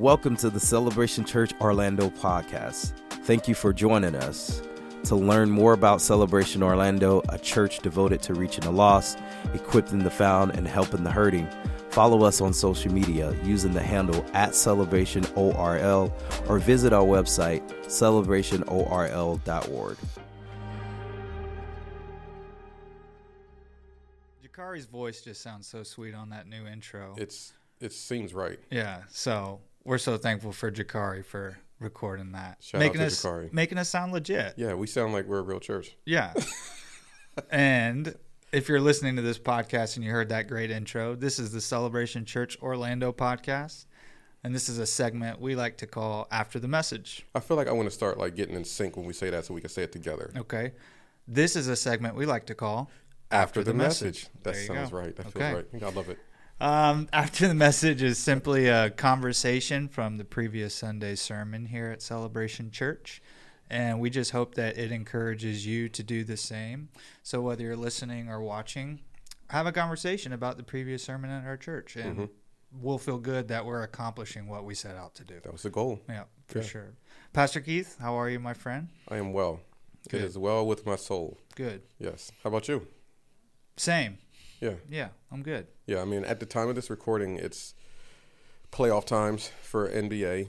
Welcome to the Celebration Church Orlando podcast. Thank you for joining us. To learn more about Celebration Orlando, a church devoted to reaching the lost, equipping the found, and helping the hurting, follow us on social media using the handle @CelebrationORL or visit our website, celebrationorl.org. Jakari's voice just sounds so sweet on that new intro. It seems right. Yeah, so we're so thankful for Jakari for recording that. Shout out to Jakari. Making us sound legit. Yeah, we sound like we're a real church. Yeah. And if you're listening to this podcast and you heard that great intro, this is the Celebration Church Orlando podcast. And this is a segment we like to call After the Message. I feel like I want to start like getting in sync when we say that so we can say it together. Okay. This is a segment we like to call After the Message. That There you sounds go. right. That Okay. feels right. I love it. After the Message is simply a conversation from the previous Sunday's sermon here at Celebration Church. And we just hope that it encourages you to do the same. So whether you're listening or watching, have a conversation about the previous sermon at our church. And we'll feel good that we're accomplishing what we set out to do. That was the goal. Yeah, for sure. Pastor Keith, how are you, my friend? I am well. Good. It is well with my soul. Good. Yes. How about you? Same. Yeah. Yeah, I'm good. Yeah, I mean, at the time of this recording, it's playoff times for NBA.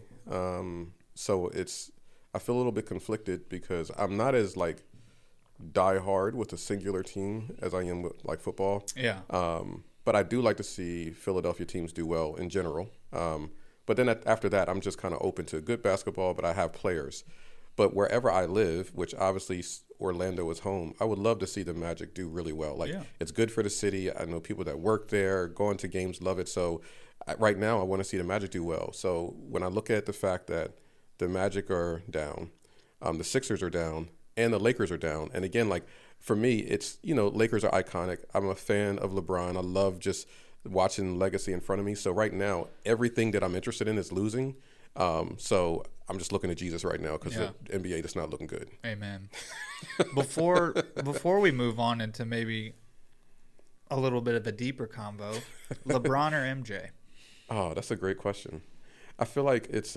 So I feel a little bit conflicted because I'm not as like die hard with a singular team as I am with like football. Yeah. But I do like to see Philadelphia teams do well in general. But then after that, I'm just kind of open to good basketball, but I have players. But wherever I live, which obviously Orlando is home, I would love to see the Magic do really well. It's good for the city. I know people that work there, going to games, love it. So right now, I want to see the Magic do well. So when I look at the fact that the Magic are down, the Sixers are down, and the Lakers are down, and again, like for me, it's, Lakers are iconic. I'm a fan of LeBron. I love just watching legacy in front of me. So right now, everything that I'm interested in is losing. So I'm just looking at Jesus right now because the NBA is not looking good. Amen. Before we move on into maybe a little bit of a deeper combo, LeBron or MJ? Oh, that's a great question. I feel like it's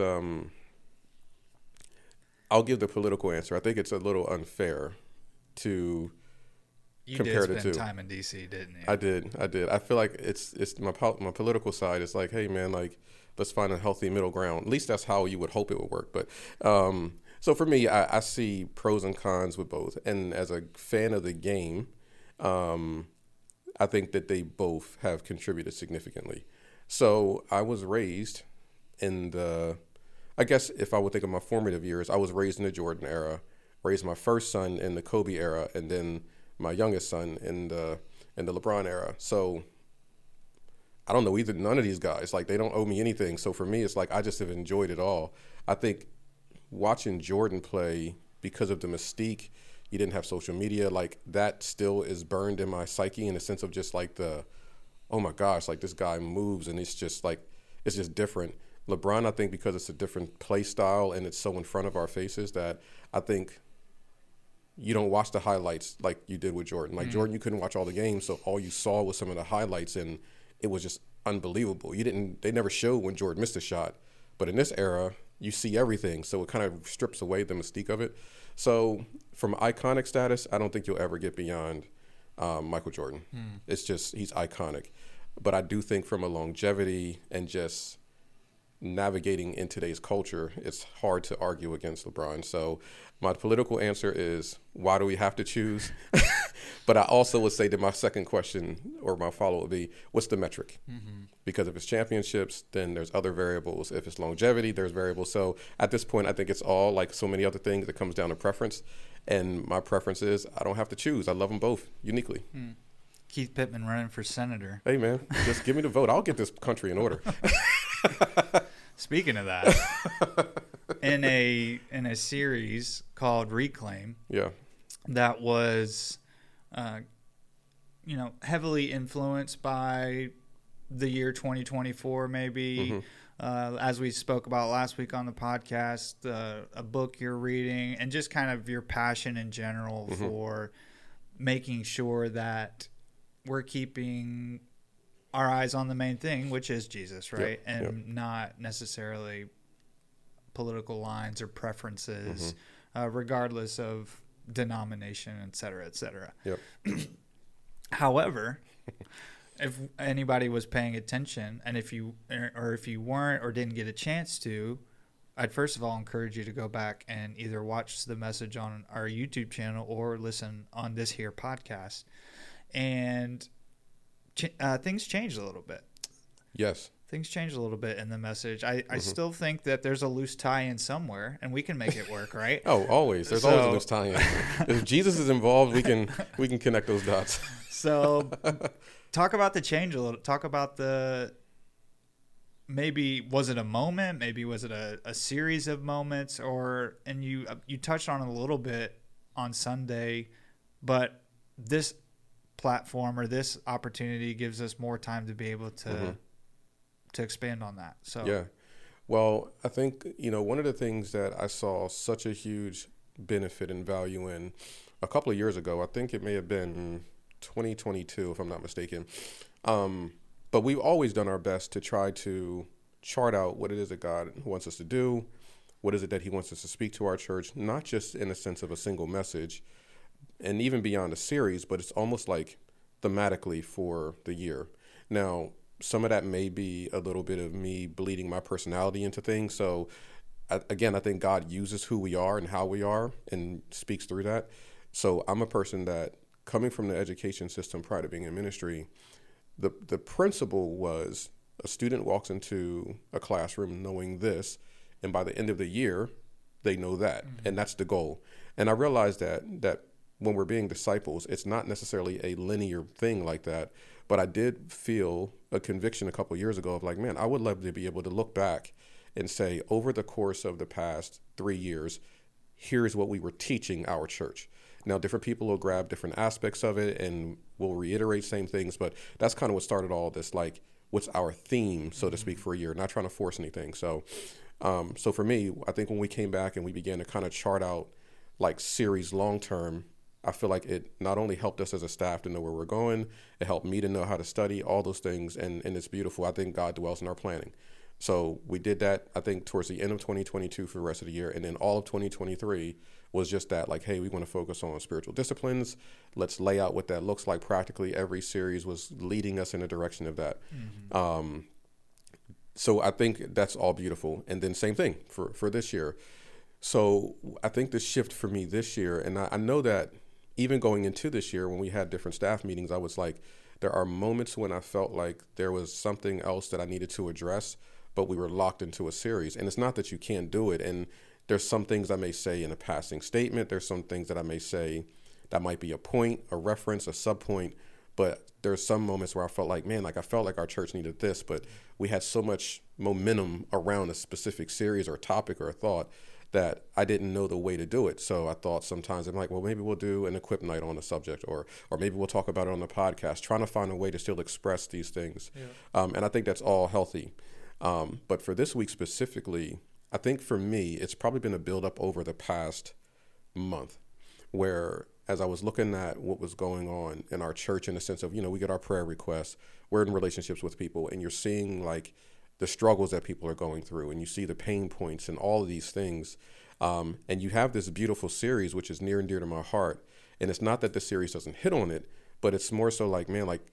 I'll give the political answer. I think it's a little unfair to compare the two. You did spend time in DC, didn't you? I did. I feel like it's my political side is like, hey man, like let's find a healthy middle ground. At least that's how you would hope it would work. But so for me, I see pros and cons with both. And as a fan of the game, I think that they both have contributed significantly. So I was raised I guess if I would think of my formative years, I was raised in the Jordan era, raised my first son in the Kobe era, and then my youngest son in the LeBron era. So I don't know none of these guys. Like, they don't owe me anything. So for me, it's like I just have enjoyed it all. I think watching Jordan play, because of the mystique, he didn't have social media, like that still is burned in my psyche in the sense of just like oh my gosh, like this guy moves and it's just different. LeBron, I think because it's a different play style and it's so in front of our faces that I think you don't watch the highlights like you did with Jordan. Like Jordan, you couldn't watch all the games, so all you saw was some of the highlights and it was just unbelievable. They never showed when Jordan missed a shot. But in this era, you see everything, so it kind of strips away the mystique of it. So from iconic status, I don't think you'll ever get beyond Michael Jordan. It's just, he's iconic. But I do think from a longevity and just navigating in today's culture, it's hard to argue against LeBron. So my political answer is, why do we have to choose? But I also would say that my second question or my follow would be, what's the metric? Because if it's championships, then there's other variables. If it's longevity, there's variables. So at this point, I think it's all like so many other things that comes down to preference. And my preference is I don't have to choose. I love them both uniquely. Keith Pittman running for senator. Hey, man, just give me the vote. I'll get this country in order. Speaking of that, in a series called Reclaim, that was, heavily influenced by the year 2024, maybe. As we spoke about last week on the podcast, a book you're reading, and just kind of your passion in general for making sure that we're keeping our eyes on the main thing, which is Jesus, right? Yep, And not necessarily political lines or preferences, regardless of denomination, et cetera, et cetera. Yep. However, if anybody was paying attention, and if you weren't or didn't get a chance to, I'd first of all encourage you to go back and either watch the message on our YouTube channel or listen on this here podcast. And things changed a little bit. Yes. Things changed a little bit in the message. I still think that there's a loose tie-in somewhere, and we can make it work, right? Oh, always. There's always a loose tie-in. If Jesus is involved, we can connect those dots. So talk about the change a little. Talk about maybe was it a moment? Maybe was it a series of moments? And you touched on it a little bit on Sunday, but this platform or this opportunity gives us more time to be able to expand on that. So yeah, well, I think one of the things that I saw such a huge benefit and value in a couple of years ago, I think it may have been 2022 if I'm not mistaken, but we've always done our best to try to chart out what it is that God wants us to do, what is it that he wants us to speak to our church, not just in the sense of a single message and even beyond a series, but it's almost like thematically for the year. Now, some of that may be a little bit of me bleeding my personality into things. So I think God uses who we are and how we are and speaks through that. So I'm a person that, coming from the education system prior to being in ministry, the principle was a student walks into a classroom knowing this, and by the end of the year, they know that. And that's the goal. And I realized that when we're being disciples, it's not necessarily a linear thing like that. But I did feel a conviction a couple of years ago of like, man, I would love to be able to look back and say, over the course of the past 3 years, here's what we were teaching our church. Now, different people will grab different aspects of it and will reiterate same things, but that's kind of what started all this, like, what's our theme, so to speak, for a year, not trying to force anything. So for me, I think when we came back and we began to kind of chart out like series long-term, I feel like it not only helped us as a staff to know where we're going, it helped me to know how to study, all those things, and it's beautiful. I think God dwells in our planning. So we did that, I think, towards the end of 2022 for the rest of the year, and then all of 2023 was just that, like, hey, we want to focus on spiritual disciplines. Let's lay out what that looks like practically. Every series was leading us in a direction of that. So I think that's all beautiful. And then same thing for this year. So I think the shift for me this year, and I know that even going into this year when we had different staff meetings, I was like, there are moments when I felt like there was something else that I needed to address, but we were locked into a series. And it's not that you can't do it. And there's some things I may say in a passing statement. There's some things that I may say that might be a point, a reference, a subpoint. But there's some moments where I felt like, man, like I felt like our church needed this, but we had so much momentum around a specific series or topic or a thought that I didn't know the way to do it. So I thought sometimes I'm like, well, maybe we'll do an equip night on the subject, or maybe we'll talk about it on the podcast, trying to find a way to still express these things. Yeah. And I think that's all healthy. But for this week specifically, I think for me, it's probably been a buildup over the past month where, as I was looking at what was going on in our church in the sense of, we get our prayer requests, we're in relationships with people, and you're seeing like the struggles that people are going through, and you see the pain points and all of these things. And you have this beautiful series, which is near and dear to my heart. And it's not that the series doesn't hit on it, but it's more so like, man, like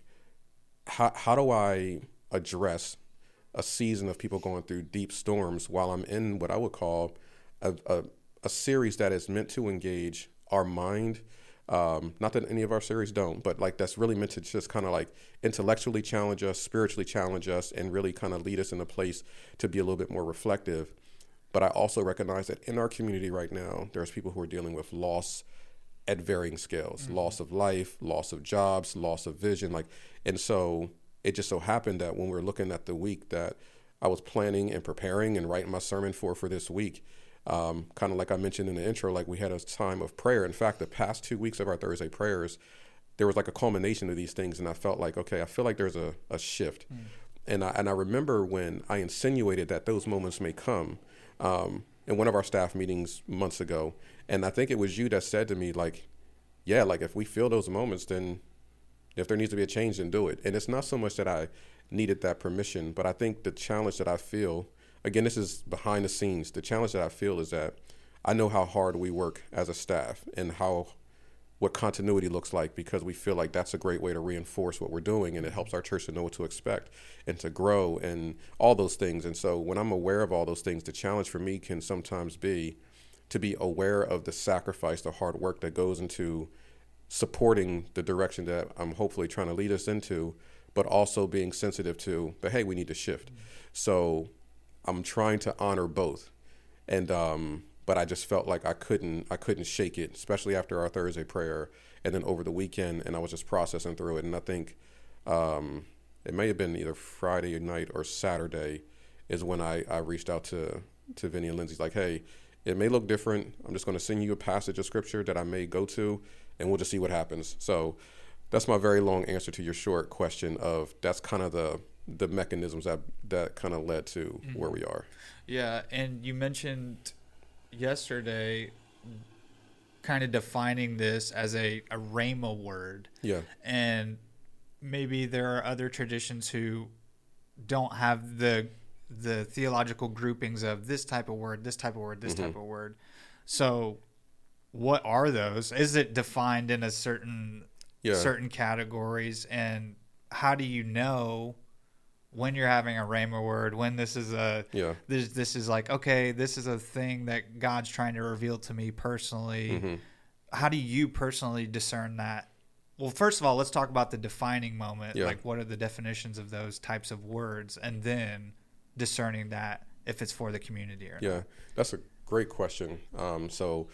how do I address a season of people going through deep storms while I'm in what I would call a series that is meant to engage our mind. Not that any of our series don't, but like that's really meant to just kind of like intellectually challenge us, spiritually challenge us, and really kind of lead us in a place to be a little bit more reflective. But I also recognize that in our community right now, there's people who are dealing with loss at varying scales, loss of life, loss of jobs, loss of vision. And so it just so happened that when we were looking at the week that I was planning and preparing and writing my sermon for this week, kind of like I mentioned in the intro, like we had a time of prayer. In fact, the past 2 weeks of our Thursday prayers, there was like a culmination of these things. And I felt like, okay, I feel like there's a shift. And I remember when I insinuated that those moments may come in one of our staff meetings months ago. And I think it was you that said to me, like, yeah, like if we feel those moments, then If there needs to be a change, then do it. And it's not so much that I needed that permission, but I think the challenge that I feel, again, this is behind the scenes. The challenge that I feel is that I know how hard we work as a staff and what continuity looks like, because we feel like that's a great way to reinforce what we're doing, and it helps our church to know what to expect and to grow and all those things. And so when I'm aware of all those things, the challenge for me can sometimes be to be aware of the sacrifice, the hard work that goes into supporting the direction that I'm hopefully trying to lead us into, but also being sensitive to, but hey, we need to shift. So I'm trying to honor both. And, but I just felt like I couldn't shake it, especially after our Thursday prayer and then over the weekend, and I was just processing through it. And I think it may have been either Friday night or Saturday is when I reached out to Vinny and Lindsay, like, hey, it may look different. I'm just going to send you a passage of scripture that I may go to, and we'll just see what happens. So that's my very long answer to your short question of that's kind of the mechanisms that kind of led to where we are. Yeah, and you mentioned yesterday kind of defining this as a rhema word. Yeah. And maybe there are other traditions who don't have the theological groupings of this type of word, this type of word, this type of word. So what are those? Is it defined in a certain categories? And how do you know when you're having a rhema word, when this is this is like, okay, this is a thing that God's trying to reveal to me personally. How do you personally discern that? Well, first of all, let's talk about the defining moment. Like, what are the definitions of those types of words? And then discerning that if it's for the community or not. Yeah, that's a great question. So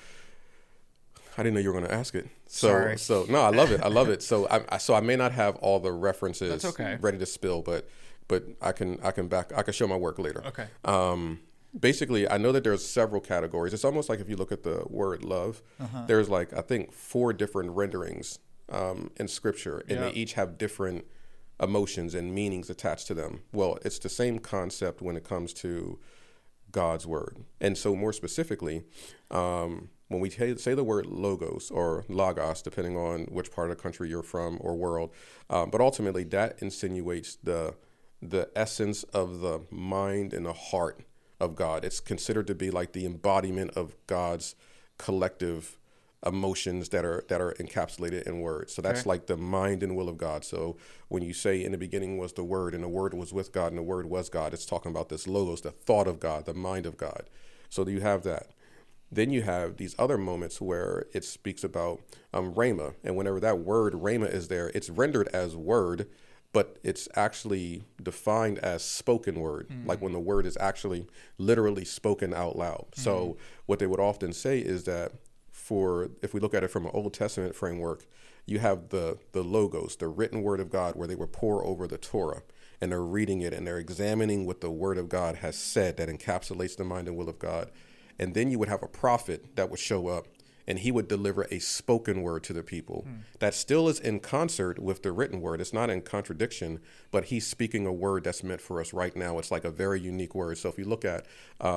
I didn't know you were going to ask it. Sorry. So no, I love it. I love it. So I may not have all the references ready to spill, but I can show my work later. Okay. Basically, I know that there's several categories. It's almost like if you look at the word love, there's like, I think 4 different renderings in scripture, and they each have different emotions and meanings attached to them. Well, it's the same concept when it comes to God's word. And so more specifically, when we say the word logos or logos, depending on which part of the country you're from or world, but ultimately that insinuates the essence of the mind and the heart of God. It's considered to be like the embodiment of God's collective emotions that are encapsulated in words. So that's like the mind and will of God. So when you say in the beginning was the Word, and the Word was with God, and the Word was God, it's talking about this logos, the thought of God, the mind of God. So you have that. Then you have these other moments where it speaks about rhema. And whenever that word rhema is there, it's rendered as word, but it's actually defined as spoken word, like when the word is actually literally spoken out loud. So what they would often say is that if we look at it from an Old Testament framework, you have the logos, the written word of God, where they would pore over the Torah, and they're reading it and they're examining what the word of God has said that encapsulates the mind and will of God. And then you would have a prophet that would show up, and he would deliver a spoken word to the people that still is in concert with the written word. It's not in contradiction, but he's speaking a word that's meant for us right now. It's like a very unique word. So if you look at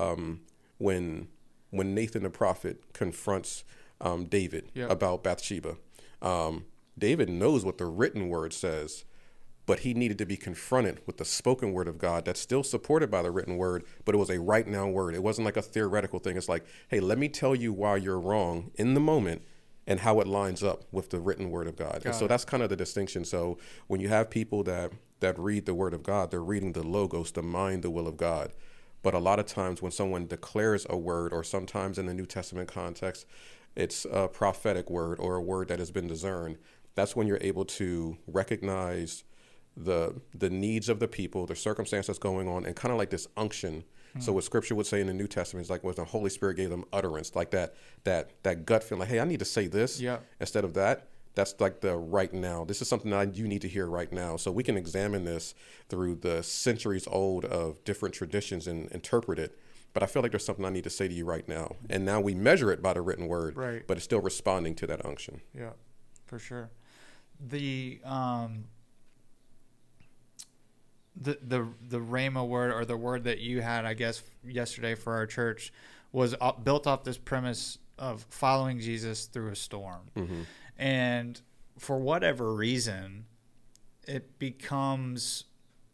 when Nathan the prophet confronts David about Bathsheba, David knows what the written word says, but he needed to be confronted with the spoken word of God that's still supported by the written word, but it was a right now word. It wasn't like a theoretical thing. It's like, hey, let me tell you why you're wrong in the moment and how it lines up with the written word of God. And so that's kind of the distinction. So when you have people that read the word of God, they're reading the logos, the mind, the will of God. But a lot of times when someone declares a word, or sometimes in the New Testament context, it's a prophetic word or a word that has been discerned, that's when you're able to recognize the needs of the people, the circumstances going on, and kind of like this unction. So what Scripture would say in the New Testament is like when the Holy Spirit gave them utterance, like that gut feeling, like, hey, I need to say this instead of that. That's like the right now. This is something that you need to hear right now. So we can examine this through the centuries old of different traditions and interpret it. But I feel like there's something I need to say to you right now. And now we measure it by the written word, but it's still responding to that unction. Yeah, for sure. The rhema word, or the word that you had, I guess, yesterday for our church, was built off this premise of following Jesus through a storm. And for whatever reason, it becomes,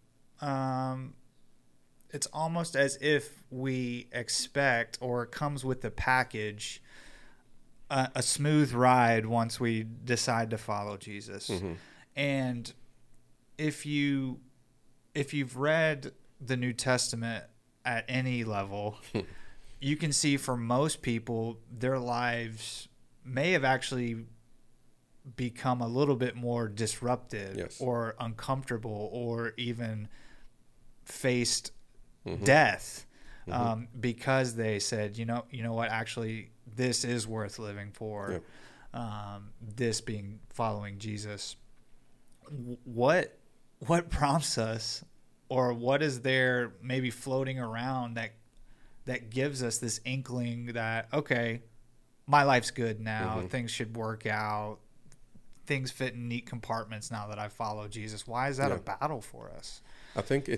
it's almost as if we expect, or it comes with the package, a smooth ride once we decide to follow Jesus. Mm-hmm. And if you've read the New Testament at any level, you can see for most people, their lives may have actually become a little bit more disrupted, yes. or uncomfortable, or even faced Mm-hmm. death, Mm-hmm. because they said, you know what, actually this is worth living for. Yep. This being following Jesus. What prompts us, or what is there maybe floating around that gives us this inkling that, okay, my life's good now, Mm-hmm. things should work out, things fit in neat compartments now that I follow Jesus? Why is that a battle for us? I think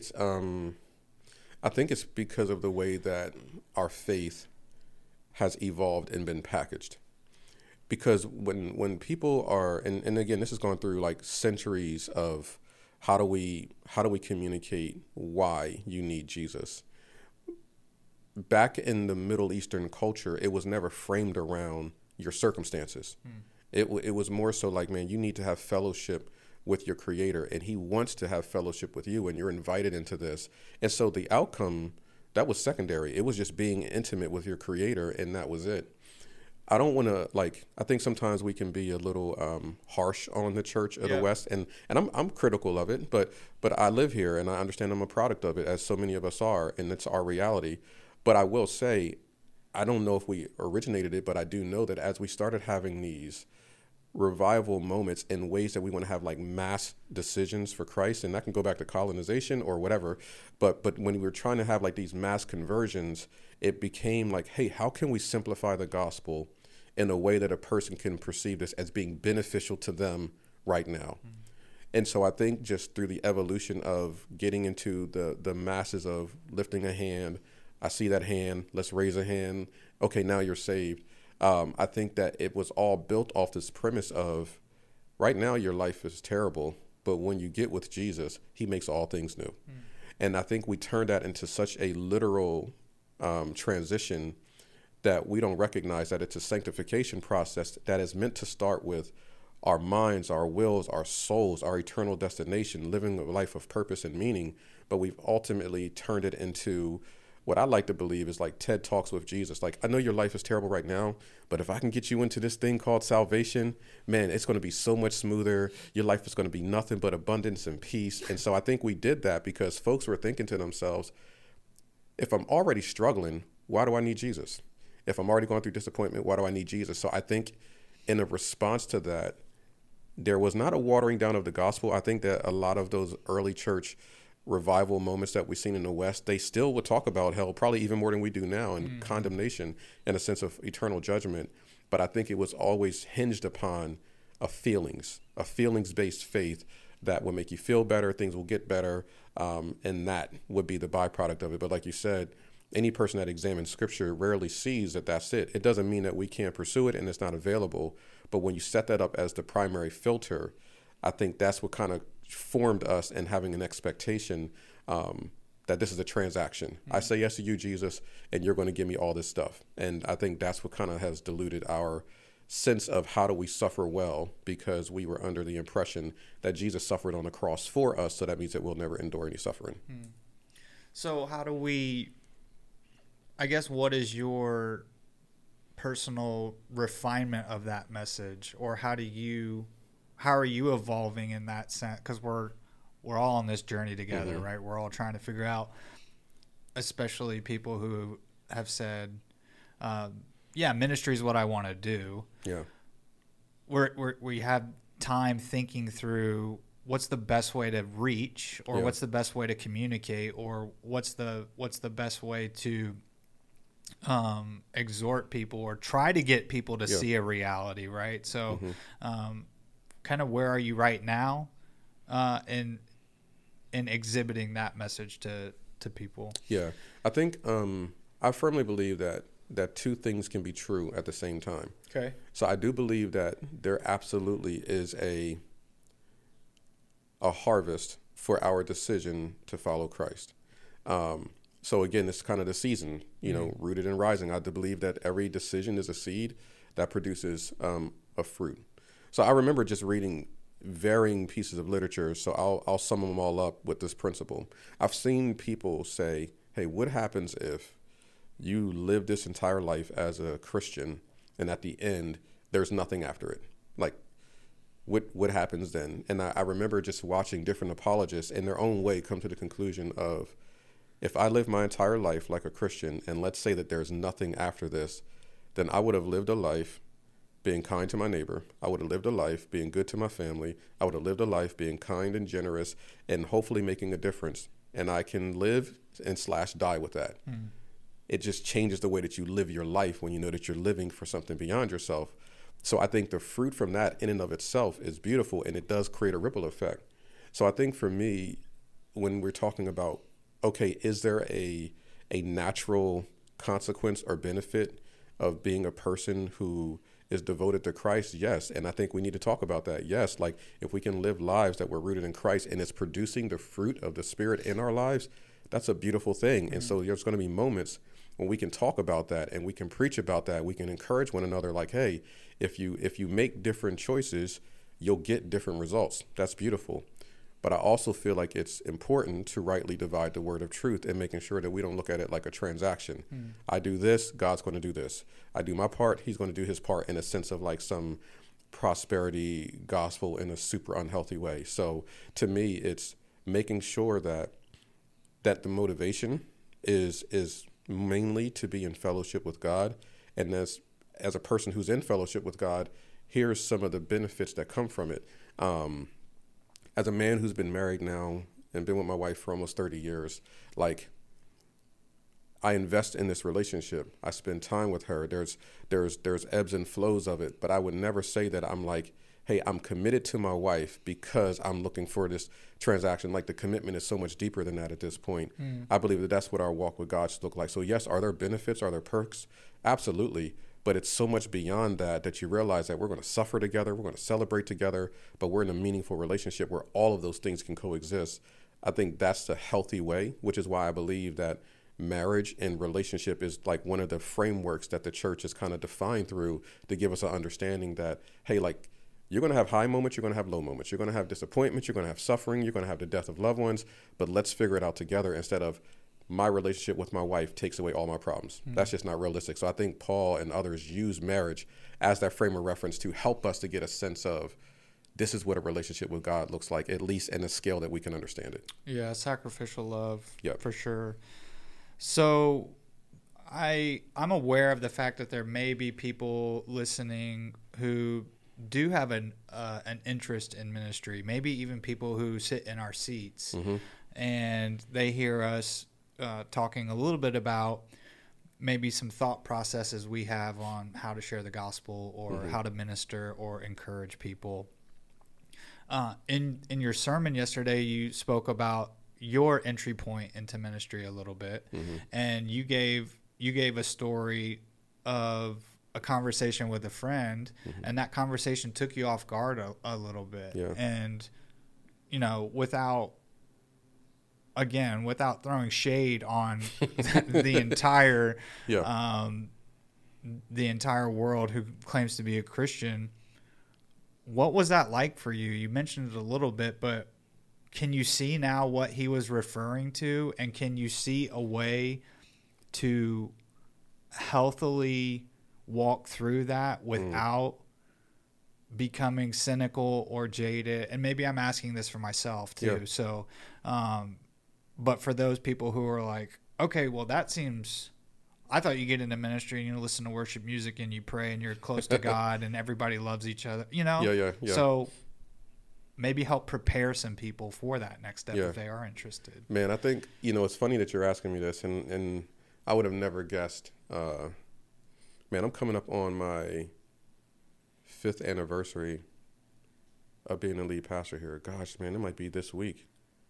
it's because of the way that our faith has evolved and been packaged. Because when people are, and again, this is going through like centuries of how do we communicate why you need Jesus. Back in the Middle Eastern culture, it was never framed around your circumstances. It was more so like, man, you need to have fellowship with your Creator, and He wants to have fellowship with you, and you're invited into this. And so the outcome, that was secondary. It was just being intimate with your Creator, and that was it. I don't want to, I think sometimes we can be a little harsh on the Church of the West, and I'm critical of it, but I live here, and I understand I'm a product of it, as so many of us are, and it's our reality. But I will say, I don't know if we originated it, but I do know that as we started having these revival moments in ways that we want to have like mass decisions for Christ, and that can go back to colonization or whatever, but when we were trying to have like these mass conversions, it became like, hey, how can we simplify the gospel in a way that a person can perceive this as being beneficial to them right now? Mm-hmm. And so I think just through the evolution of getting into the masses of lifting a hand, I see that hand, let's raise a hand, okay, now you're saved. I think that it was all built off this premise of, right now your life is terrible, but when you get with Jesus, He makes all things new. And I think we turned that into such a literal transition that we don't recognize that it's a sanctification process that is meant to start with our minds, our wills, our souls, our eternal destination, living a life of purpose and meaning. But we've ultimately turned it into what I like to believe is like TED Talks with Jesus. Like, I know your life is terrible right now, but if I can get you into this thing called salvation, man, it's going to be so much smoother. Your life is going to be nothing but abundance and peace. And so I think we did that because folks were thinking to themselves, if I'm already struggling, why do I need Jesus? If I'm already going through disappointment, why do I need Jesus? So I think in a response to that, there was not a watering down of the gospel. I think that a lot of those early church revival moments that we've seen in the West, they still would talk about hell, probably even more than we do now, and condemnation and a sense of eternal judgment. But I think it was always hinged upon a feelings-based faith that will make you feel better, things will get better, and that would be the byproduct of it. But like you said, any person that examines Scripture rarely sees that that's it. It doesn't mean that we can't pursue it and it's not available. But when you set that up as the primary filter, I think that's what kind of formed us in having an expectation that this is a transaction. Mm-hmm. I say yes to you, Jesus, and you're going to give me all this stuff. And I think that's what kind of has diluted our sense of how do we suffer well, because we were under the impression that Jesus suffered on the cross for us, so that means that we'll never endure any suffering. So how do we, I guess, what is your personal refinement of that message, or how are you evolving in that sense? Because we're all on this journey together, mm-hmm. right? We're all trying to figure out, especially people who have said, ministry is what I want to do. Yeah. We have time thinking through what's the best way to reach, or what's the best way to communicate, or what's the best way to exhort people or try to get people to see a reality, right? So kind of where are you right now in exhibiting that message to people? Yeah, I think I firmly believe that two things can be true at the same time. Okay. So I do believe that there absolutely is a harvest for our decision to follow Christ. So again, it's kind of the season, rooted and rising. I believe that every decision is a seed that produces a fruit. So I remember just reading varying pieces of literature. So I'll sum them all up with this principle. I've seen people say, hey, what happens if you live this entire life as a Christian and at the end, there's nothing after it? Like, what happens then? And I remember just watching different apologists in their own way come to the conclusion of, if I live my entire life like a Christian, and let's say that there's nothing after this, then I would have lived a life being kind to my neighbor. I would have lived a life being good to my family. I would have lived a life being kind and generous and hopefully making a difference. And I can live and / die with that. It just changes the way that you live your life when you know that you're living for something beyond yourself. So I think the fruit from that in and of itself is beautiful, and it does create a ripple effect. So I think for me, when we're talking about, okay, is there a natural consequence or benefit of being a person who is devoted to Christ? Yes. And I think we need to talk about that. Yes. Like, if we can live lives that we're rooted in Christ and it's producing the fruit of the Spirit in our lives, that's a beautiful thing. Mm-hmm. And so there's going to be moments when we can talk about that and we can preach about that. We can encourage one another like, hey, if you make different choices, you'll get different results. That's beautiful. But I also feel like it's important to rightly divide the word of truth and making sure that we don't look at it like a transaction. I do this, God's going to do this. I do my part, he's going to do his part, in a sense of like some prosperity gospel in a super unhealthy way. So to me, it's making sure that the motivation is mainly to be in fellowship with God. And as a person who's in fellowship with God, here's some of the benefits that come from it. As a man who's been married now and been with my wife for almost 30 years, like, I invest in this relationship. I spend time with her. There's ebbs and flows of it, but I would never say that I'm like, hey, I'm committed to my wife because I'm looking for this transaction. Like, the commitment is so much deeper than that at this point. I believe that that's what our walk with God should look like. So yes, are there benefits? Are there perks? Absolutely. But it's so much beyond that you realize that we're going to suffer together, we're going to celebrate together, but we're in a meaningful relationship where all of those things can coexist. I think that's the healthy way, which is why I believe that marriage and relationship is like one of the frameworks that the church is kind of defined through to give us an understanding that, hey, like, you're going to have high moments, you're going to have low moments, you're going to have disappointments, you're going to have suffering, you're going to have the death of loved ones, but let's figure it out together instead of my relationship with my wife takes away all my problems. That's just not realistic. So I think Paul and others use marriage as that frame of reference to help us to get a sense of this is what a relationship with God looks like, at least in a scale that we can understand it. Yeah, sacrificial love, Yep. For sure. So I'm aware of the fact that there may be people listening who do have an interest in ministry, maybe even people who sit in our seats, and they hear us talking a little bit about maybe some thought processes we have on how to share the gospel or how to minister or encourage people. In your sermon yesterday, you spoke about your entry point into ministry a little bit, and you gave a story of a conversation with a friend, and that conversation took you off guard a little bit. Yeah. And, without throwing shade on the entire the entire world who claims to be a Christian, what was that like for you? You mentioned it a little bit, but can you see now what he was referring to, and can you see a way to healthily walk through that without becoming cynical or jaded? And maybe I'm asking this for myself too. Yeah. So, but for those people who are like, okay, well, that seems, I thought you get into ministry and you listen to worship music and you pray and you're close to God and everybody loves each other, Yeah. So maybe help prepare some people for that next step if they are interested. Man, I think, it's funny that you're asking me this, and I would have never guessed. Man, I'm coming up on my 5th anniversary of being a lead pastor here. Gosh, man, it might be this week.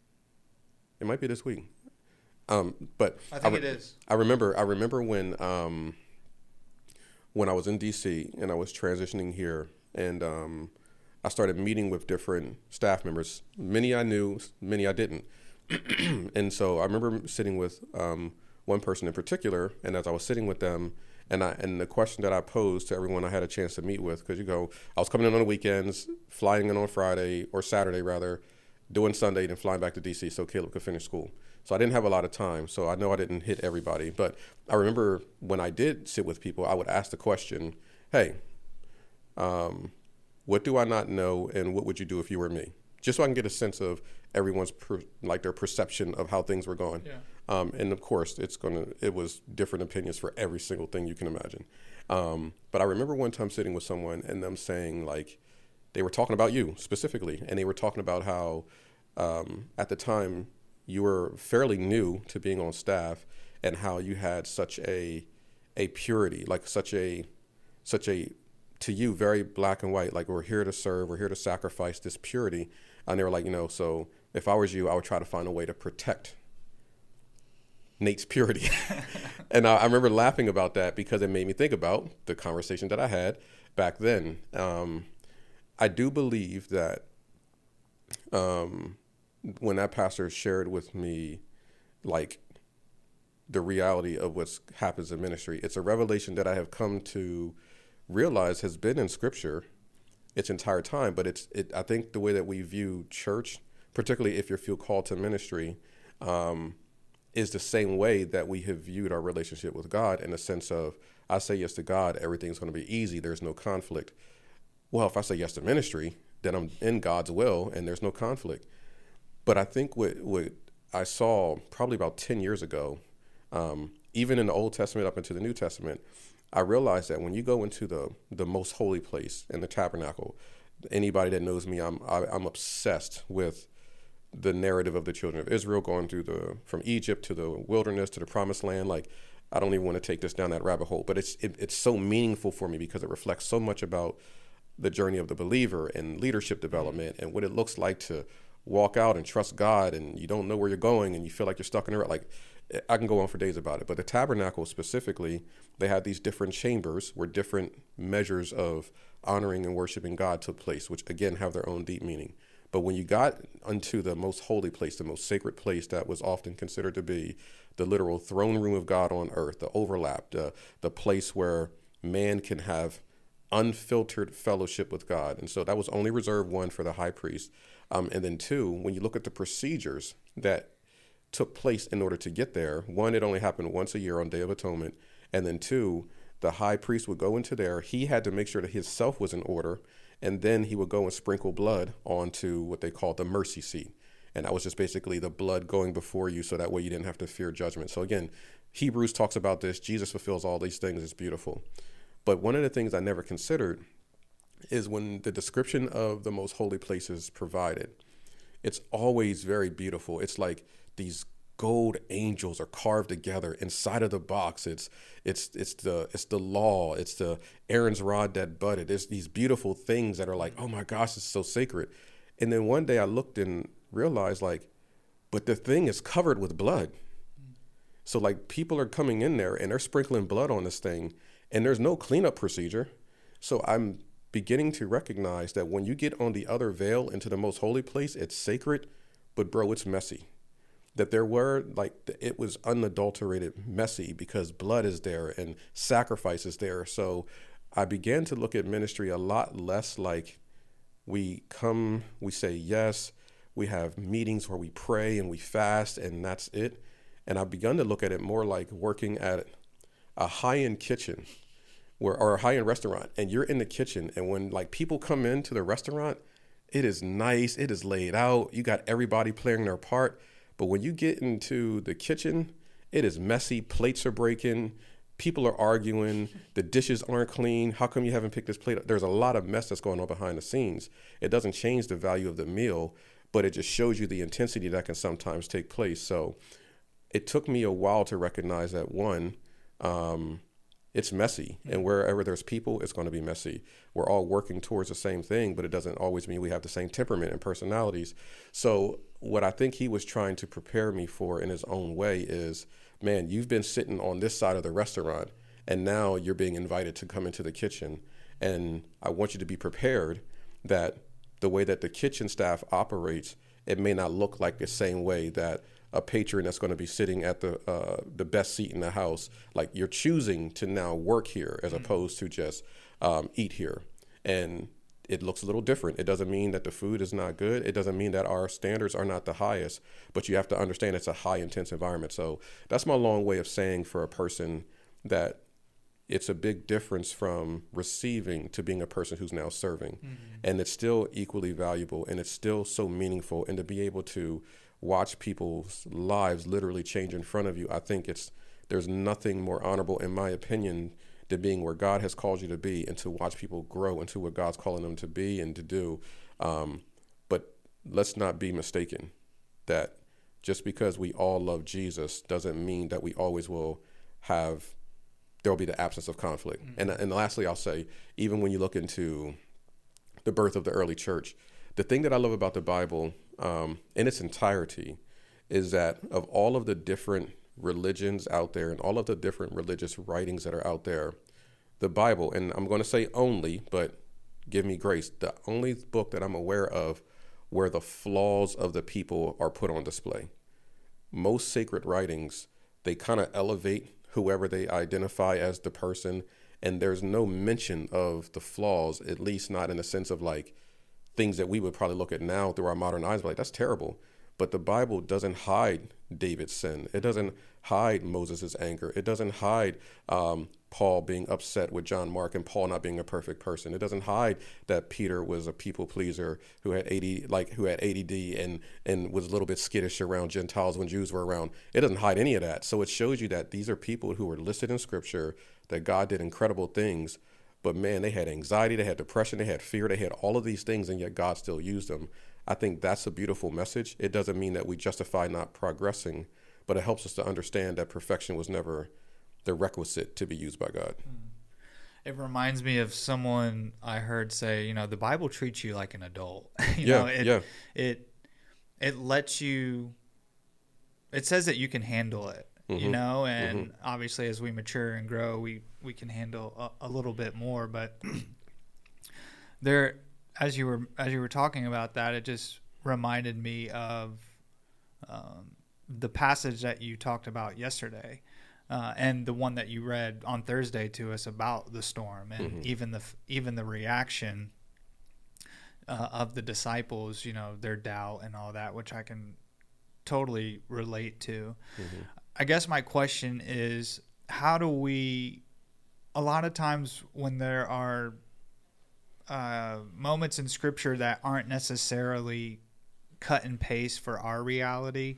But I think it is. I remember when I was in DC and I was transitioning here, and I I started meeting with different staff members. Many I knew, many I didn't. And so I remember sitting with one person in particular, and as I was sitting with them, and the question that I posed to everyone I had a chance to meet with, because I was coming in on the weekends, flying in on Friday or Saturday rather, doing Sunday, then flying back to DC so Caleb could finish school. So I didn't have a lot of time. So I know I didn't hit everybody, but I remember when I did sit with people, I would ask the question, hey, what do I not know, and what would you do if you were me? Just so I can get a sense of everyone's their perception of how things were going. Yeah. And of course, it was different opinions for every single thing you can imagine. But I remember one time sitting with someone and them saying, like, they were talking about you specifically, and they were talking about how at the time you were fairly new to being on staff, and how you had such a purity, like such a to you, very black and white, like, we're here to serve, we're here to sacrifice, this purity. And they were like, so if I was you, I would try to find a way to protect Nate's purity. And I remember laughing about that because it made me think about the conversation that I had back then. I do believe that when that pastor shared with me, like, the reality of what happens in ministry, it's a revelation that I have come to realize has been in Scripture its entire time. But I think the way that we view church, particularly if you feel called to ministry, is the same way that we have viewed our relationship with God, in the sense of, I say yes to God, everything's going to be easy, there's no conflict. Well, if I say yes to ministry, then I'm in God's will and there's no conflict. But I think what I saw probably about 10 years ago, even in the Old Testament up into the New Testament, I realized that when you go into the most holy place in the tabernacle, anybody that knows me, I'm obsessed with the narrative of the children of Israel going through from Egypt to the wilderness to the promised land. Like, I don't even want to take this down that rabbit hole, but it's so meaningful for me because it reflects so much about the journey of the believer and leadership development and what it looks like to walk out and trust God, and you don't know where you're going and you feel like you're stuck in a rut. Like, I can go on for days about it, but the tabernacle specifically, they had these different chambers where different measures of honoring and worshiping God took place, which again have their own deep meaning. But when you got into the most holy place, the most sacred place that was often considered to be the literal throne room of God on earth, the overlap, the place where man can have unfiltered fellowship with God. And so that was only reserved, one, for the high priest. And then two, when you look at the procedures that took place in order to get there, one, it only happened once a year on Day of Atonement. And then two, the high priest would go into there. He had to make sure that his self was in order. And then he would go and sprinkle blood onto what they called the mercy seat. And that was just basically the blood going before you, so that way you didn't have to fear judgment. So again, Hebrews talks about this. Jesus fulfills all these things. It's beautiful. But one of the things I never considered is when the description of the most holy place is provided, it's always very beautiful. It's like these gold angels are carved together inside of the box. It's the law. It's the Aaron's rod that budded. There's these beautiful things that are like, oh my gosh, it's so sacred. And then one day I looked and realized, like, but the thing is covered with blood. So like, people are coming in there and they're sprinkling blood on this thing, and there's no cleanup procedure. So I'm beginning to recognize that when you get on the other veil into the most holy place, it's sacred, but bro, it's messy. That it was unadulterated messy because blood is there and sacrifice is there. So I began to look at ministry a lot less like we come, we say yes, we have meetings where we pray and we fast and that's it. And I've begun to look at it more like working at a high-end kitchen or a high-end restaurant, and you're in the kitchen, and when like people come into the restaurant, it is nice, it is laid out, you got everybody playing their part. But when you get into the kitchen, it is messy, plates are breaking, people are arguing, the dishes aren't clean, how come you haven't picked this plate up? There's a lot of mess that's going on behind the scenes. It doesn't change the value of the meal, but it just shows you the intensity that can sometimes take place. So it took me a while to recognize that, one, it's messy, and wherever there's people, it's going to be messy. We're all working towards the same thing, but it doesn't always mean we have the same temperament and personalities. So what I think he was trying to prepare me for in his own way is, man, you've been sitting on this side of the restaurant, and now you're being invited to come into the kitchen. And I want you to be prepared that the way that the kitchen staff operates, it may not look like the same way that a patron that's going to be sitting at the best seat in the house, like you're choosing to now work here as opposed to just eat here. And it looks a little different. It doesn't mean that the food is not good. It doesn't mean that our standards are not the highest, but you have to understand it's a high intense environment. So that's my long way of saying for a person that it's a big difference from receiving to being a person who's now serving. And it's still equally valuable, and it's still so meaningful. And to be able to watch people's lives literally change in front of you, I think there's nothing more honorable, in my opinion, than being where God has called you to be, and to watch people grow into what God's calling them to be and to do. But let's not be mistaken that just because we all love Jesus doesn't mean that we always will there'll be the absence of conflict. And lastly, I'll say, even when you look into the birth of the early church, the thing that I love about the Bible in its entirety is that of all of the different religions out there and all of the different religious writings that are out there, the Bible, and I'm going to say only, but give me grace, the only book that I'm aware of where the flaws of the people are put on display. Most sacred writings, they kind of elevate whoever they identify as the person, and there's no mention of the flaws, at least not in the sense of like things that we would probably look at now through our modern eyes, like that's terrible. But the Bible doesn't hide David's sin. It doesn't hide Moses' anger. It doesn't hide Paul being upset with John Mark and Paul not being a perfect person. It doesn't hide that Peter was a people pleaser who had ADD and was a little bit skittish around Gentiles when Jews were around. It doesn't hide any of that. So it shows you that these are people who were listed in Scripture, that God did incredible things. But man, they had anxiety, they had depression, they had fear, they had all of these things, and yet God still used them. I think that's a beautiful message. It doesn't mean that we justify not progressing, but it helps us to understand that perfection was never the requisite to be used by God. It reminds me of someone I heard say, the Bible treats you like an adult. It lets you, it says that you can handle it, and obviously as we mature and grow, we can handle a little bit more, but as you were talking about that, it just reminded me of the passage that you talked about yesterday, and the one that you read on Thursday to us about the storm, and even the reaction of the disciples, their doubt and all that, which I can totally relate to. I guess my question is, how do we? A lot of times when there are moments in Scripture that aren't necessarily cut and paste for our reality.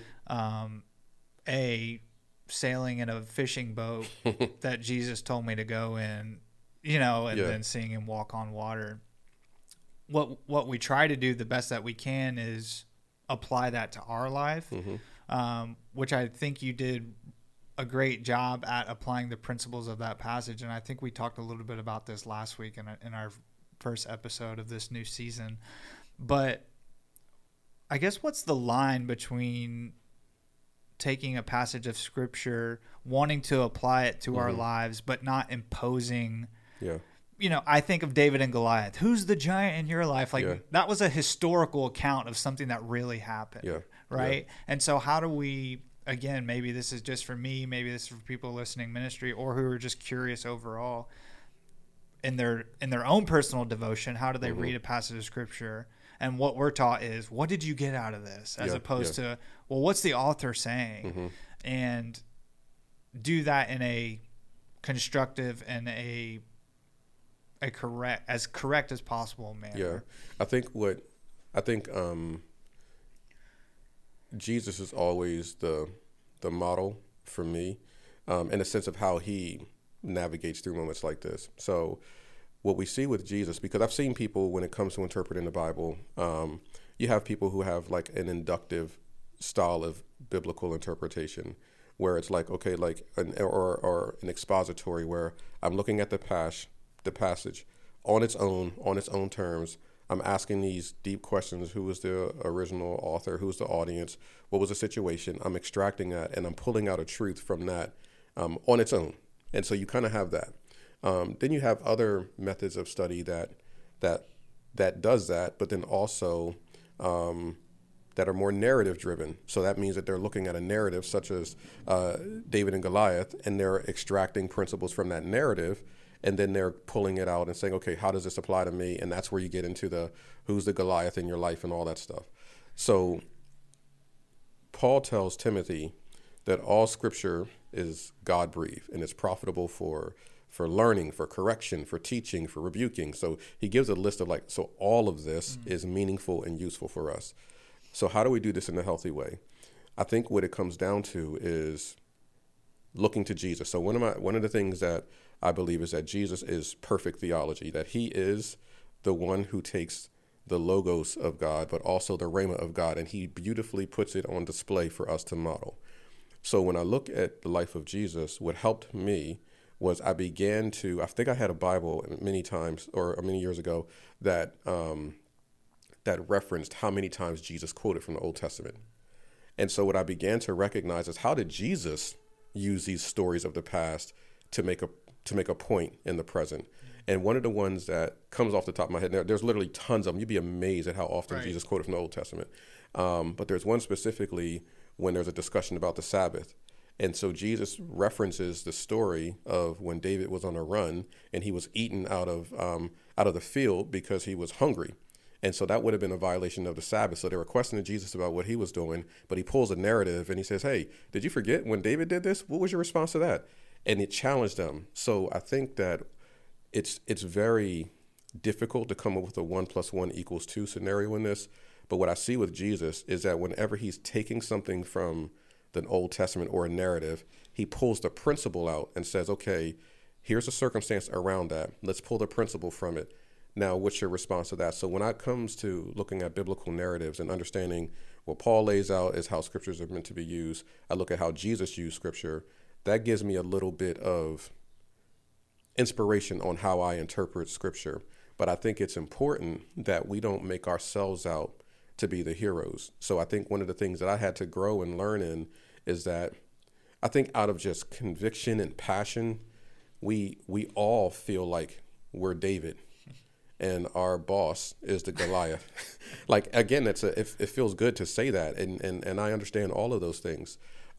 Sailing in a fishing boat that Jesus told me to go in, then seeing him walk on water. What we try to do the best that we can is apply that to our life, which I think you did a great job at applying the principles of that passage. And I think we talked a little bit about this last week in our first episode of this new season. But I guess what's the line between taking a passage of Scripture, wanting to apply it to our lives, but not imposing? I think of David and Goliath. Who's the giant in your life? That was a historical account of something that really happened, right? And so how do we, again, maybe this is just for me, maybe this is for people listening ministry, or who are just curious overall, in their own personal devotion, how do they read a passage of Scripture? And what we're taught is, what did you get out of this? As opposed to, well, what's the author saying? And do that in a constructive and a correct as possible manner. I think Jesus is always the model for me, in the sense of how he navigates through moments like this. So what we see with Jesus, because I've seen people, when it comes to interpreting the Bible, you have people who have like an inductive style of biblical interpretation, where it's like, okay, like or an expository, where I'm looking at the passage on its own terms. I'm asking these deep questions. Who was the original author? Who's the audience? What was the situation? I'm extracting that, and I'm pulling out a truth from that on its own. And so you kind of have that. Then you have other methods of study that that does that, but then also that are more narrative driven. So that means that they're looking at a narrative such as David and Goliath, and they're extracting principles from that narrative, and then they're pulling it out and saying, okay, how does this apply to me? And that's where you get into the who's the Goliath in your life and all that stuff. So Paul tells Timothy that all scripture is God-breathed and it's profitable for learning, for correction, for teaching, for rebuking. So he gives a list of so all of this is meaningful and useful for us. So how do we do this in a healthy way? I think what it comes down to is looking to Jesus. So one of the things that I believe is that Jesus is perfect theology, that he is the one who takes the logos of God, but also the rhema of God, and he beautifully puts it on display for us to model. So when I look at the life of Jesus, what helped me was I think I had a Bible many times or many years ago that referenced how many times Jesus quoted from the Old Testament. And so what I began to recognize is, how did Jesus use these stories of the past to make a point in the present? And one of the ones that comes off the top of my head, there's literally tons of them. You'd be amazed at how often Jesus quoted from the Old Testament. But there's one specifically when there's a discussion about the Sabbath. And so Jesus references the story of when David was on a run and he was eaten out of the field because he was hungry. And so that would have been a violation of the Sabbath. So they were questioning Jesus about what he was doing, but he pulls a narrative and he says, hey, did you forget when David did this? What was your response to that? And it challenged them. So I think that it's very difficult to come up with a 1 + 1 = 2 scenario in this. But what I see with Jesus is that whenever he's taking something from the Old Testament or a narrative, he pulls the principle out and says, okay, here's a circumstance around that. Let's pull the principle from it. Now, what's your response to that? So when it comes to looking at biblical narratives and understanding what Paul lays out is how scriptures are meant to be used, I look at how Jesus used scripture. That gives me a little bit of inspiration on how I interpret scripture. But I think it's important that we don't make ourselves out to be the heroes. So I think one of the things that I had to grow and learn in is that I think out of just conviction and passion, we all feel like we're David and our boss is the Goliath. Again, it feels good to say that, and I understand all of those things.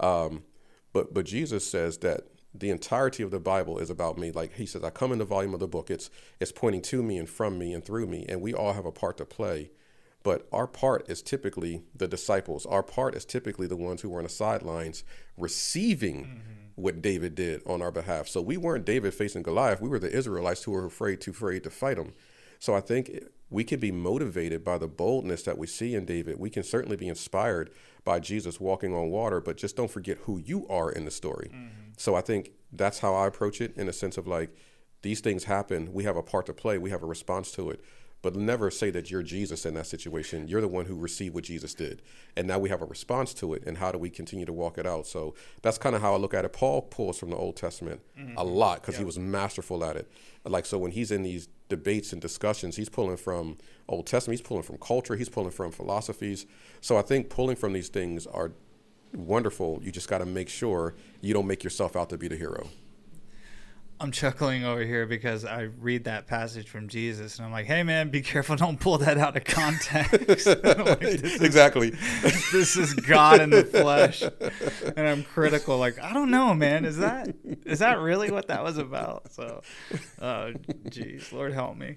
But Jesus says that the entirety of the Bible is about me. Like he says, I come in the volume of the book. It's pointing to me and from me and through me, and we all have a part to play. But our part is typically the disciples. Our part is typically the ones who were on the sidelines receiving what David did on our behalf. So we weren't David facing Goliath. We were the Israelites who were afraid to fight him. So I think we can be motivated by the boldness that we see in David. We can certainly be inspired by Jesus walking on water, but just don't forget who you are in the story. So I think that's how I approach it, in a sense of these things happen. We have a part to play. We have a response to it. But never say that you're Jesus in that situation. You're the one who received what Jesus did. And now we have a response to it. And how do we continue to walk it out? So that's kind of how I look at it. Paul pulls from the Old Testament a lot because he was masterful at it. So when he's in these debates and discussions, he's pulling from Old Testament. He's pulling from culture. He's pulling from philosophies. So I think pulling from these things are wonderful. You just got to make sure you don't make yourself out to be the hero. I'm chuckling over here because I read that passage from Jesus and I'm like, hey man, be careful. Don't pull that out of context. Exactly. This is God in the flesh. And I'm critical. I don't know, man. Is that really what that was about? So, geez, Lord help me.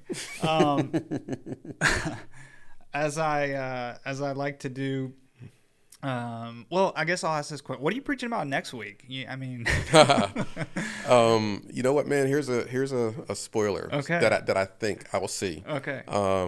As I like to do, well, I guess I'll ask this question. What are you preaching about next week? You know what, man? Here's a spoiler. Okay. that I think I will see. Okay.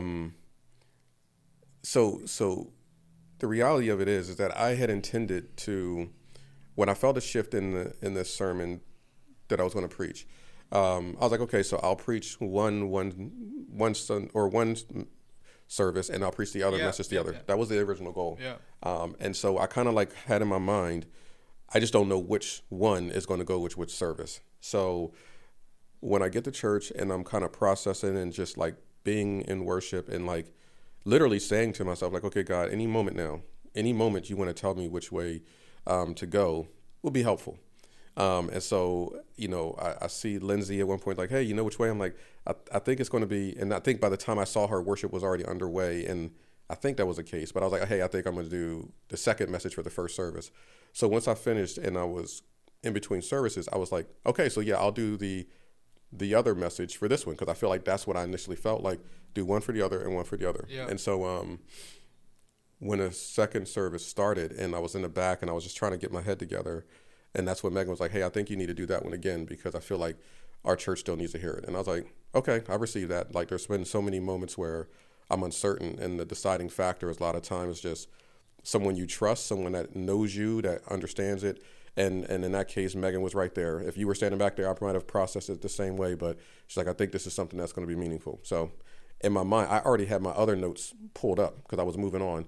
So the reality of it is that I had intended to, when I felt a shift in this sermon that I was going to preach, I was like, okay, so I'll preach one service and I'll preach the other message the other. Yeah. That was the original goal. Yeah. And so I kind of had in my mind, I just don't know which one is going to go which service. So when I get to church and I'm kind of processing and just being in worship and literally saying to myself, okay, God, any moment you want to tell me which way to go will be helpful. And so, I see Lindsay at one point like, hey, you know which way? I'm like, I think it's going to be, and I think by the time I saw her, worship was already underway, and I think that was the case. But I was like, hey, I think I'm going to do the second message for the first service. So once I finished and I was in between services, I was like, okay, so yeah, I'll do the other message for this one, because I feel like that's what I initially felt like, do one for the other and one for the other. Yeah. And so when a second service started and I was in the back and I was just trying to get my head together, and that's when Megan was like, hey, I think you need to do that one again, because I feel like our church still needs to hear it. And I was like, okay, I received that. Like, there's been so many moments where I'm uncertain, and the deciding factor is a lot of times just someone you trust, someone that knows you, that understands it. And in that case, Megan was right there. If you were standing back there, I might have processed it the same way, but she's like, I think this is something that's going to be meaningful. So in my mind, I already had my other notes pulled up because I was moving on.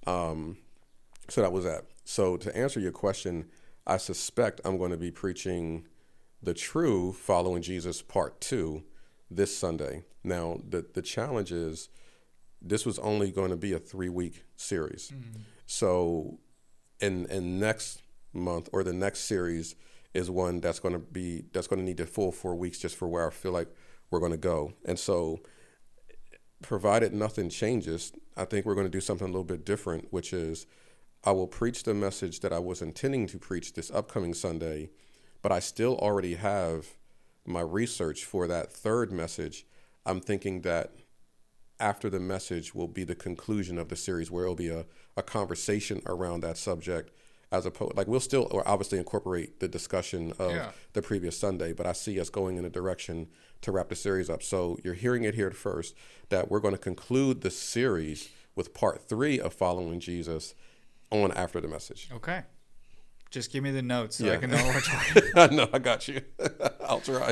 So that was that. So to answer your question, I suspect I'm going to be preaching the true Following Jesus Part 2 this Sunday. Now, the challenge is this was only going to be a 3-week series. Mm-hmm. So in next month, or the next series, is one that's going to need the full 4 weeks just for where I feel like we're going to go. And so provided nothing changes, I think we're going to do something a little bit different, which is I will preach the message that I was intending to preach this upcoming Sunday, but I still already have my research for that third message. I'm thinking that after the message will be the conclusion of the series, where it'll be a conversation around that subject, as opposed, like, we'll still obviously incorporate the discussion of the previous Sunday, but I see us going in a direction to wrap the series up. So you're hearing it here first, that we're going to conclude the series with part 3 of Following Jesus on after the message. Okay. Just give me the notes so I can know what we're talking about. I know, I got you. I'll try.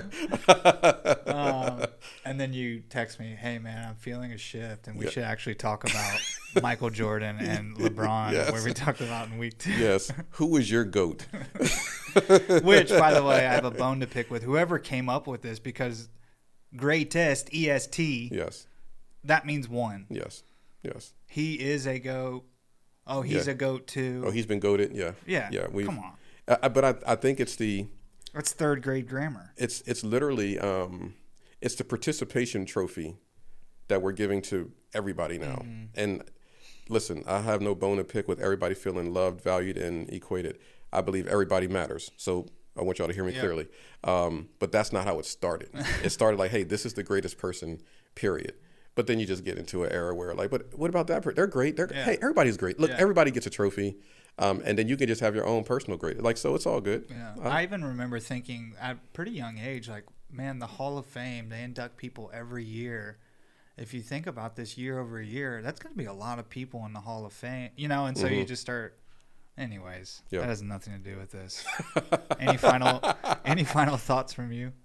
And then you text me, hey, man, I'm feeling a shift, and we should actually talk about Michael Jordan and LeBron, where we talked about in week 2. Yes. Who is your GOAT? Which, by the way, I have a bone to pick with whoever came up with this, because greatest, EST, yes, that means one. Yes. Yes. He is a GOAT. Oh, he's a GOAT too. Oh, he's been goated. Yeah. Yeah. Come on. But I think it's that's third grade grammar. It's literally it's the participation trophy that we're giving to everybody now. Mm-hmm. And listen, I have no bone to pick with everybody feeling loved, valued, and equated. I believe everybody matters. So I want y'all to hear me clearly. But that's not how it started. It started like, hey, this is the greatest person, period. But then you just get into an era where, like, but what about that person? They're great. Hey, everybody's great. Look, everybody gets a trophy. And then you can just have your own personal grade. Like, so it's all good. Yeah. I even remember thinking at a pretty young age, like, man, the Hall of Fame, they induct people every year. If you think about this year over year, that's going to be a lot of people in the Hall of Fame, and so you just start. Anyways, that has nothing to do with this. Any final thoughts from you?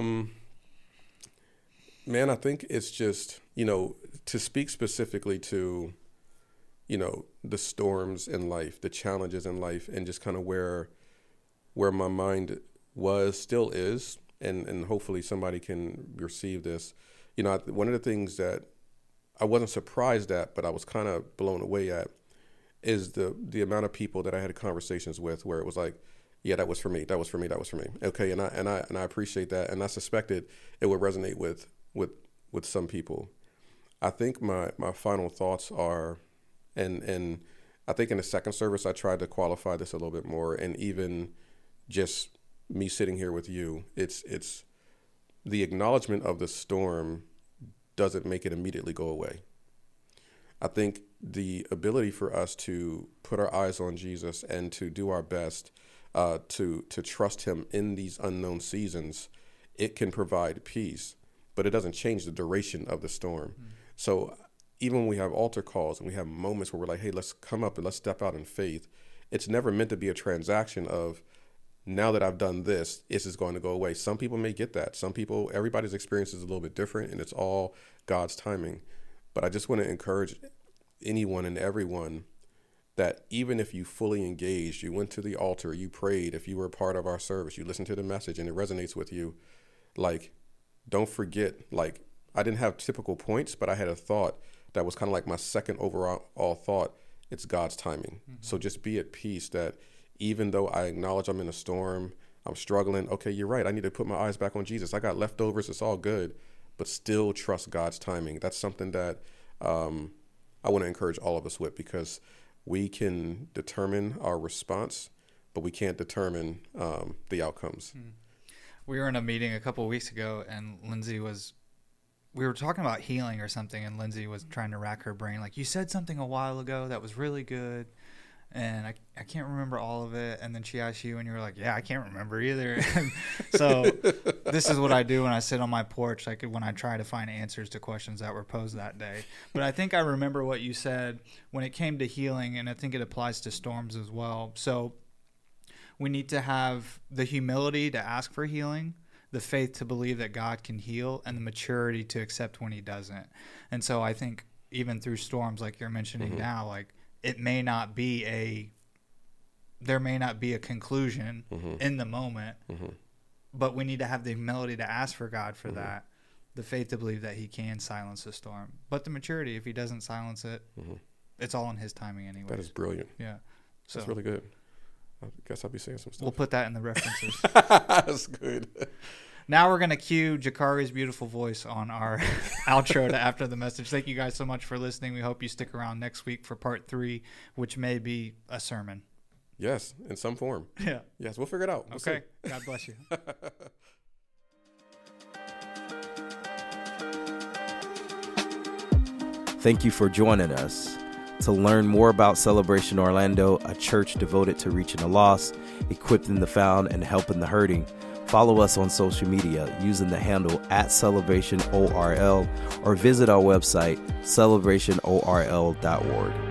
Man, I think it's just, to speak specifically to, the storms in life, the challenges in life, and just kind of where my mind still is, and hopefully somebody can receive this. One of the things that I wasn't surprised at, but I was kind of blown away at, is the amount of people that I had conversations with where it was like, yeah, that was for me. That was for me. That was for me. Okay. And I appreciate that. And I suspected it would resonate with some people. I think my final thoughts are, and I think in the second service, I tried to qualify this a little bit more. And even just me sitting here with you, it's the acknowledgement of the storm doesn't make it immediately go away. I think the ability for us to put our eyes on Jesus and to do our best to trust him in these unknown seasons, it can provide peace, but it doesn't change the duration of the storm. Mm. So even when we have altar calls and we have moments where we're like, hey, let's come up and let's step out in faith, it's never meant to be a transaction of, now that I've done this is going to go away. Some people may get that. Some people, everybody's experience is a little bit different, and it's all God's timing. But I just want to encourage anyone and everyone that even if you fully engaged, you went to the altar, you prayed, if you were a part of our service, you listened to the message and it resonates with you, like, don't forget, like, I didn't have typical points, but I had a thought that was kind of like my second overall thought. It's God's timing. Mm-hmm. So just be at peace that even though I acknowledge I'm in a storm, I'm struggling. Okay, you're right. I need to put my eyes back on Jesus. I got leftovers. It's all good, but still trust God's timing. That's something that I want to encourage all of us with, because we can determine our response, but we can't determine the outcomes. We were in a meeting a couple of weeks ago, and we were talking about healing or something, and Lindsay was trying to rack her brain. Like, you said something a while ago that was really good, and I can't remember all of it. And then she asked you, and you were like, yeah, I can't remember either. And so this is what I do when I sit on my porch, like when I try to find answers to questions that were posed that day. But I think I remember what you said when it came to healing, and I think it applies to storms as well. So we need to have the humility to ask for healing, the faith to believe that God can heal, and the maturity to accept when he doesn't. And so I think even through storms like you're mentioning now, like there may not be a conclusion in the moment, but we need to have the humility to ask for God for that, the faith to believe that he can silence the storm, but the maturity, if he doesn't silence it, it's all in his timing anyway. That is brilliant. Yeah. So that's really good. I guess I'll be saying some stuff. We'll put that in the references. That's good. Now we're going to cue Jakari's beautiful voice on our outro to After the Message. Thank you guys so much for listening. We hope you stick around next week for part 3, which may be a sermon. Yes, in some form. Yeah. Yes, we'll figure it out. Okay. God bless you. Thank you for joining us. To learn more about Celebration Orlando, a church devoted to reaching the lost, equipping the found, and helping the hurting, follow us on social media using the handle @CelebrationORL or visit our website, celebrationorl.org.